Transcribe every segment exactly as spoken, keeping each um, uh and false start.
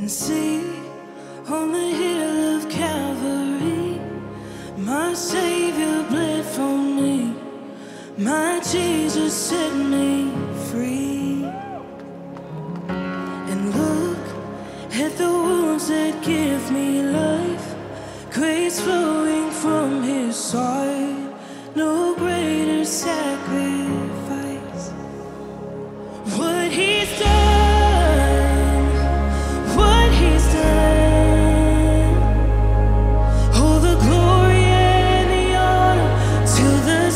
see on the hill of Calvary, my Savior bled for me, my Jesus set me free. And look at the wounds that give me life, grace flowing from His side, no greater sacrifice. What He's done, what He's done, all the glory and the honor to the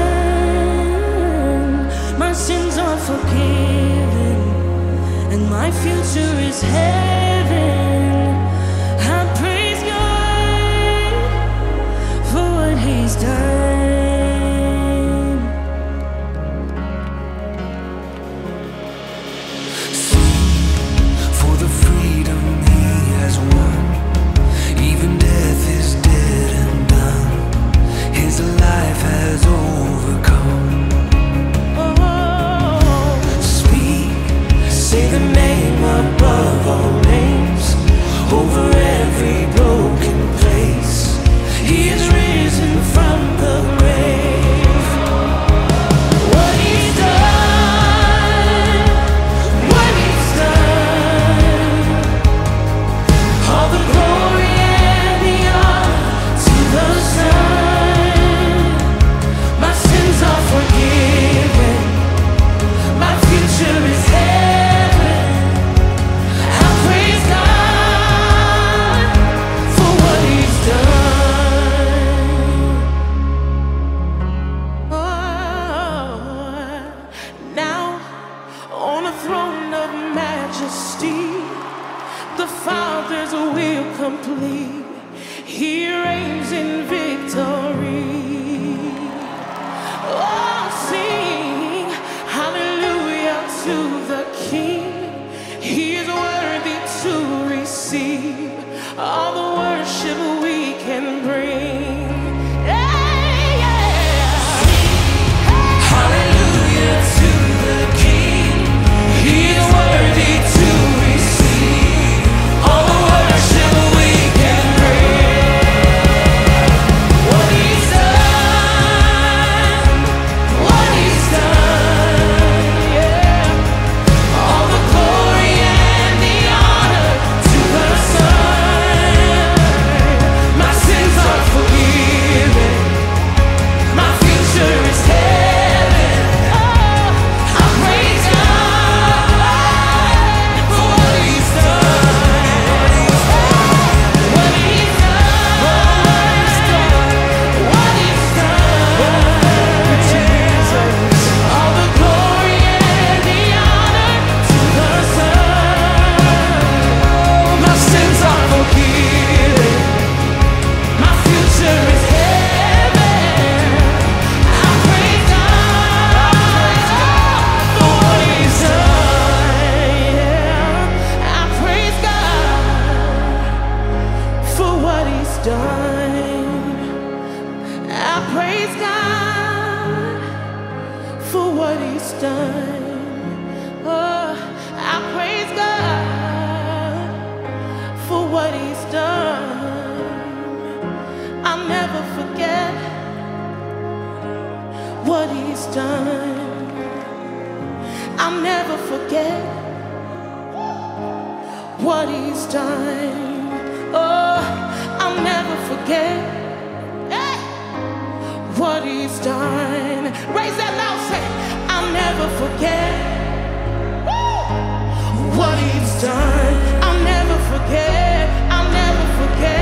Son. My sins are forgiven and my future is heaven. I praise God for what He's done. The Father's will complete, He reigns in victory. Oh, sing hallelujah to the King. He is worthy to receive all the worship we can bring. Yeah, yeah. Hallelujah to the King. He is worthy to receive all the worship we can bring. What He's done, what He's done, yeah. All the glory and the honor to the Son. My sins are forgiven, my future is heaven. Oh, I praise God for what He's done. What He's done, what He's done, Jesus. All the glory and the honor to the Son. My sins are forgiven, my future is heaven. I praise God for what He's done. Yeah. I praise God for what He's done. I praise God for what He's done. Oh, I praise God for what He's done. I'll never forget what He's done. I'll never forget what He's done. Oh, I'll never forget eh, what He's done. Raise that loud, say, I'll never forget woo, what He's done. I'll never forget, I'll never forget